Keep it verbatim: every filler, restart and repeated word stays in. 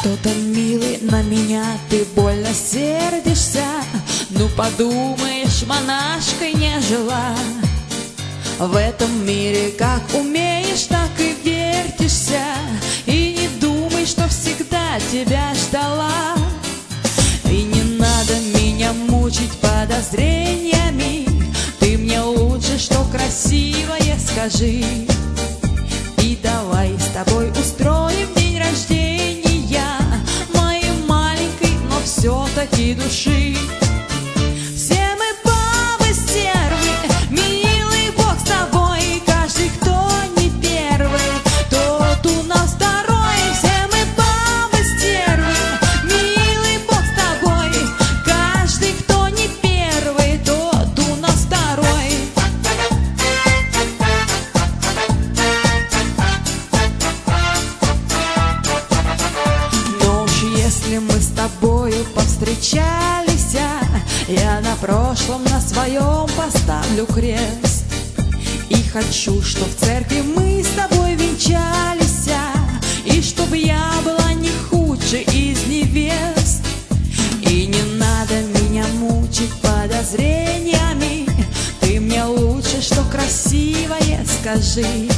Что-то, милый, на меня ты больно сердишься. Ну подумаешь, монашкой не жила. В этом мире как умеешь, так и вертишься. И не думай, что всегда тебя ждала. И не надо меня мучить подозрениями. Ты мне лучше, что красивое, скажи. И давай с тобой устроим день рождения моей маленькой, но все-таки души. Все мы бабы стервы, милый Бог с тобой. Каждый, кто не первый, тот у нас второй. Все мы бабы стервы, милый Бог с тобой. Каждый, кто не первый, тот у нас второй. Если мы с тобою повстречались, я на прошлом на своем поставлю крест. И хочу, чтоб в церкви мы с тобой венчались, и чтобы я была не худшей из невест. И не надо меня мучить подозрениями. Ты мне лучше, что красивое, скажи.